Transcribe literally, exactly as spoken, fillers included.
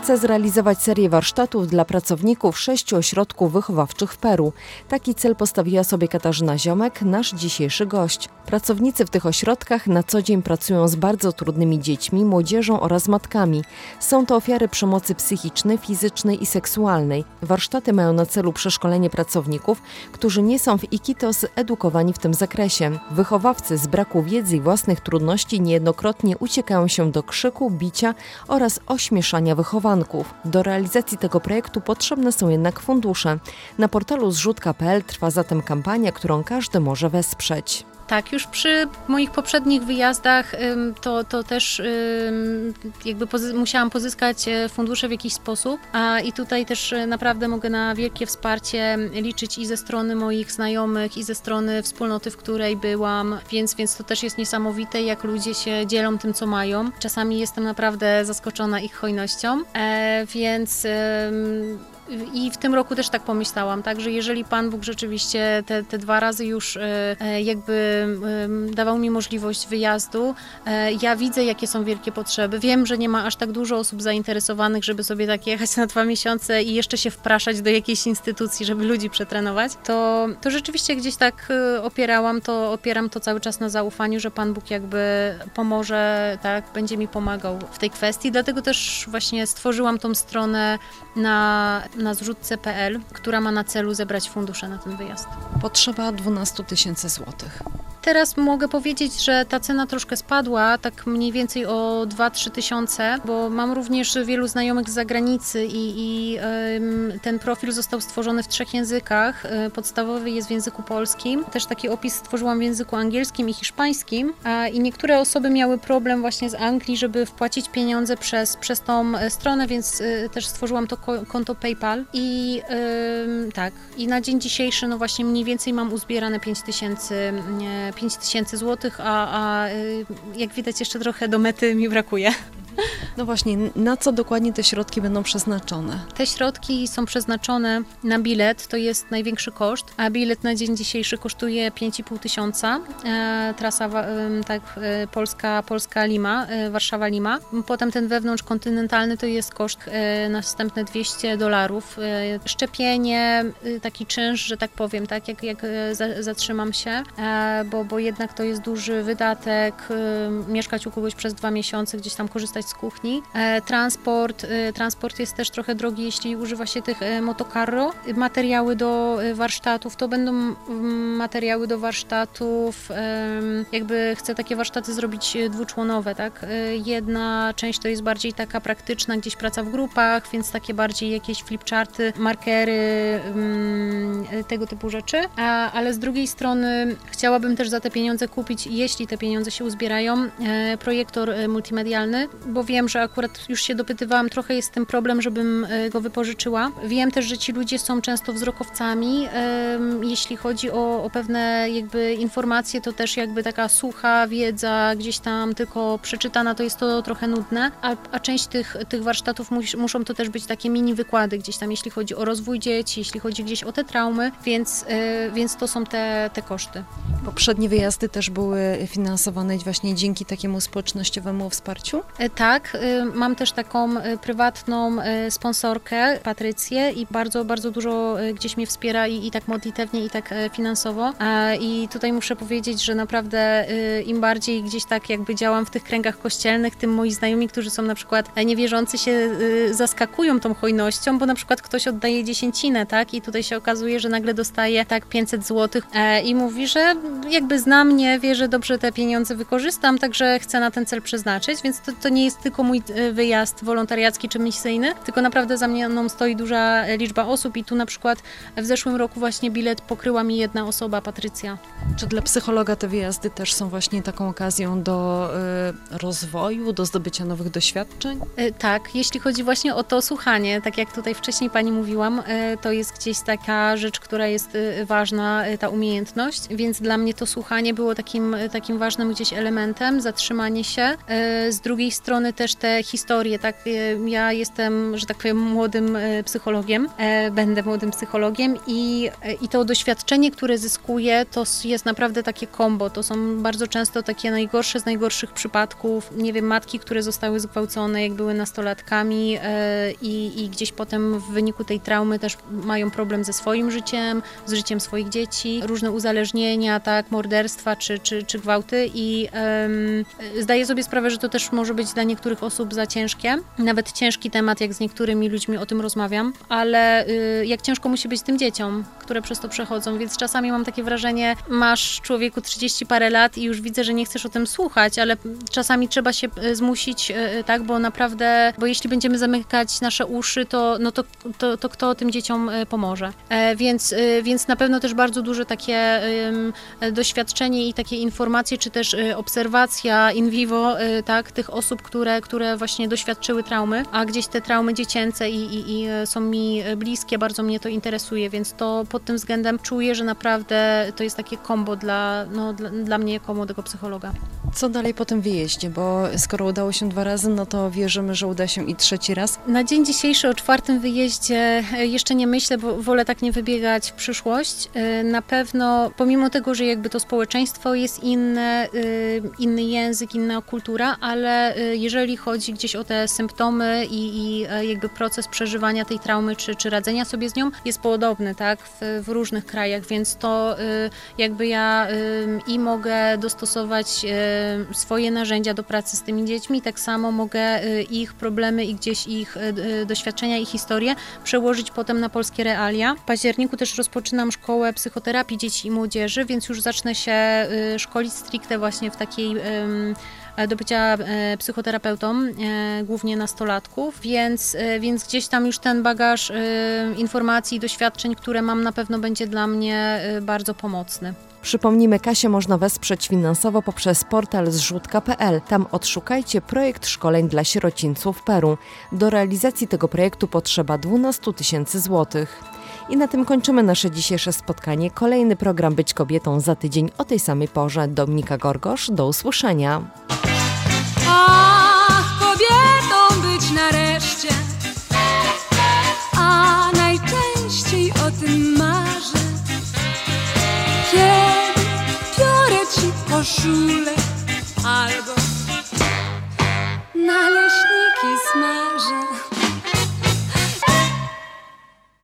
chce zrealizować serię warsztatów dla pracowników sześciu ośrodków wychowawczych w Peru. Taki cel postawiła sobie Katarzyna Ziomek, nasz dzisiejszy gość. Pracownicy w tych ośrodkach na co dzień pracują z bardzo trudnymi dziećmi, młodzieżą oraz matkami. Są to ofiary przemocy psychicznej, fizycznej i seksualnej. Warsztaty mają na celu przeszkolenie pracowników, którzy nie są w Iquitos edukowani w tym zakresie. Wychowawcy z braku wiedzy i własnych trudności niejednokrotnie uciekają się do krzyku, bicia oraz ośmieszania wychowanków. Do realizacji tego projektu potrzebne są jednak fundusze. Na portalu zrzutka kropka p l trwa zatem kampania, którą każdy może wesprzeć. Tak, już przy moich poprzednich wyjazdach to, to też jakby pozy- musiałam pozyskać fundusze w jakiś sposób, a i tutaj też naprawdę mogę na wielkie wsparcie liczyć i ze strony moich znajomych, i ze strony wspólnoty, w której byłam, więc, więc to też jest niesamowite, jak ludzie się dzielą tym, co mają. Czasami jestem naprawdę zaskoczona ich hojnością, e, więc... E, I w tym roku też tak pomyślałam, tak, że jeżeli Pan Bóg rzeczywiście te, te dwa razy już e, jakby e, dawał mi możliwość wyjazdu, e, ja widzę, jakie są wielkie potrzeby. Wiem, że nie ma aż tak dużo osób zainteresowanych, żeby sobie tak jechać na dwa miesiące i jeszcze się wpraszać do jakiejś instytucji, żeby ludzi przetrenować. To, to rzeczywiście gdzieś tak opierałam to, opieram to cały czas na zaufaniu, że Pan Bóg jakby pomoże, tak, będzie mi pomagał w tej kwestii. Dlatego też właśnie stworzyłam tą stronę na na zrzutce kropka p l, która ma na celu zebrać fundusze na ten wyjazd. Potrzeba dwanaście tysięcy złotych. Teraz mogę powiedzieć, że ta cena troszkę spadła, tak mniej więcej o dwa trzy tysiące, bo mam również wielu znajomych z zagranicy i, i y, ten profil został stworzony w trzech językach. Y, podstawowy jest w języku polskim. Też taki opis stworzyłam w języku angielskim i hiszpańskim. A, I niektóre osoby miały problem właśnie z Anglii, żeby wpłacić pieniądze przez, przez tą stronę, więc y, też stworzyłam to konto PayPal. I y, tak, i na dzień dzisiejszy no właśnie mniej więcej mam uzbierane pięć tysięcy pięć tysięcy złotych, a, a jak widać jeszcze trochę do mety mi brakuje. No właśnie, na co dokładnie te środki będą przeznaczone? Te środki są przeznaczone na bilet, to jest największy koszt, a bilet na dzień dzisiejszy kosztuje pięć i pół tysiąca. E, trasa e, tak, e, Polska, Polska Lima, e, Warszawa Lima. Potem ten wewnątrzkontynentalny to jest koszt e, następne dwieście dolarów. E, szczepienie, e, taki czynsz, że tak powiem, tak, jak, jak e, za, zatrzymam się, e, bo, bo jednak to jest duży wydatek, e, mieszkać u kogoś przez dwa miesiące, gdzieś tam korzystać z kuchni. E, transport, e, transport jest też trochę drogi, jeśli używa się tych e, motocarro. Materiały do e, warsztatów, to będą m, materiały do warsztatów, e, jakby chcę takie warsztaty zrobić dwuczłonowe, tak? E, jedna część to jest bardziej taka praktyczna, gdzieś praca w grupach, więc takie bardziej jakieś flipcharty, markery, m, tego typu rzeczy, A, ale z drugiej strony chciałabym też za te pieniądze kupić, jeśli te pieniądze się uzbierają, e, projektor multimedialny, bo wiem, że akurat już się dopytywałam, trochę jest ten problem, żebym go wypożyczyła. Wiem też, że ci ludzie są często wzrokowcami. Jeśli chodzi o, o pewne jakby informacje, to też jakby taka sucha wiedza, gdzieś tam tylko przeczytana, to jest to trochę nudne, a, a część tych, tych warsztatów mus, muszą to też być takie mini wykłady gdzieś tam, jeśli chodzi o rozwój dzieci, jeśli chodzi gdzieś o te traumy, więc, więc to są te, te koszty. Poprzednie wyjazdy też były finansowane właśnie dzięki takiemu społecznościowemu wsparciu? Tak, mam też taką prywatną sponsorkę, Patrycję, i bardzo, bardzo dużo gdzieś mnie wspiera i, i tak modlitewnie, i tak finansowo. I tutaj muszę powiedzieć, że naprawdę im bardziej gdzieś tak jakby działam w tych kręgach kościelnych, tym moi znajomi, którzy są na przykład niewierzący, się zaskakują tą hojnością, bo na przykład ktoś oddaje dziesięcinę, tak? I tutaj się okazuje, że nagle dostaje tak pięćset złotych i mówi, że jakby zna mnie, wie, że dobrze te pieniądze wykorzystam, także chcę na ten cel przeznaczyć, więc to, to nie jest tylko mój wyjazd wolontariacki czy misyjny, tylko naprawdę za mną stoi duża liczba osób i tu na przykład w zeszłym roku właśnie bilet pokryła mi jedna osoba, Patrycja. Czy dla psychologa te wyjazdy też są właśnie taką okazją do y, rozwoju, do zdobycia nowych doświadczeń? Y, tak, jeśli chodzi właśnie o to słuchanie, tak jak tutaj wcześniej pani mówiłam, y, to jest gdzieś taka rzecz, która jest y, ważna, y, ta umiejętność, więc dla mnie to słuchanie było takim, takim ważnym gdzieś elementem, zatrzymanie się. Y, z drugiej strony strony też te historie, tak, ja jestem, że tak powiem, młodym psychologiem, będę młodym psychologiem i, i to doświadczenie, które zyskuję, to jest naprawdę takie kombo, to są bardzo często takie najgorsze z najgorszych przypadków, nie wiem, matki, które zostały zgwałcone, jak były nastolatkami i, i gdzieś potem w wyniku tej traumy też mają problem ze swoim życiem, z życiem swoich dzieci, różne uzależnienia, tak, morderstwa czy, czy, czy gwałty i um, zdaję sobie sprawę, że to też może być dla niektórych osób za ciężkie, nawet ciężki temat, jak z niektórymi ludźmi o tym rozmawiam, ale y, jak ciężko musi być tym dzieciom, które przez to przechodzą, więc czasami mam takie wrażenie, masz człowieku trzydzieści parę lat i już widzę, że nie chcesz o tym słuchać, ale czasami trzeba się zmusić, y, tak, bo naprawdę, bo jeśli będziemy zamykać nasze uszy, to, no to, to, to kto tym dzieciom y, pomoże. E, więc, y, więc na pewno też bardzo duże takie y, doświadczenie i takie informacje, czy też y, obserwacja in vivo, y, tak, tych osób, które, które właśnie doświadczyły traumy, a gdzieś te traumy dziecięce i, i, i są mi bliskie, bardzo mnie to interesuje, więc to pod tym względem czuję, że naprawdę to jest takie kombo dla, no, dla, dla mnie jako młodego psychologa. Co dalej po tym wyjeździe? Bo skoro udało się dwa razy, no to wierzymy, że uda się i trzeci raz. Na dzień dzisiejszy o czwartym wyjeździe jeszcze nie myślę, bo wolę tak nie wybiegać w przyszłość. Na pewno, pomimo tego, że jakby to społeczeństwo jest inne, inny język, inna kultura, ale jeżeli chodzi gdzieś o te symptomy i, i jakby proces przeżywania tej traumy, czy, czy radzenia sobie z nią, jest podobny, tak, w, w różnych krajach, więc to jakby ja i mogę dostosować swoje narzędzia do pracy z tymi dziećmi, tak samo mogę ich problemy i gdzieś ich doświadczenia i historie przełożyć potem na polskie realia. W październiku też rozpoczynam szkołę psychoterapii dzieci i młodzieży, więc już zacznę się szkolić stricte właśnie w takiej do bycia psychoterapeutą, głównie nastolatków, więc, więc gdzieś tam już ten bagaż informacji i doświadczeń, które mam, na pewno będzie dla mnie bardzo pomocny. Przypomnijmy, Kasię można wesprzeć finansowo poprzez portal zrzutka kropka pe el. Tam odszukajcie projekt szkoleń dla sierocińców Peru. Do realizacji tego projektu potrzeba dwanaście tysięcy złotych. I na tym kończymy nasze dzisiejsze spotkanie. Kolejny program Być Kobietą za tydzień o tej samej porze. Dominika Gorgosz, do usłyszenia. Ach, kobietą być nareszcie, a najczęściej o tym marzę. Kiedy biorę ci koszulę albo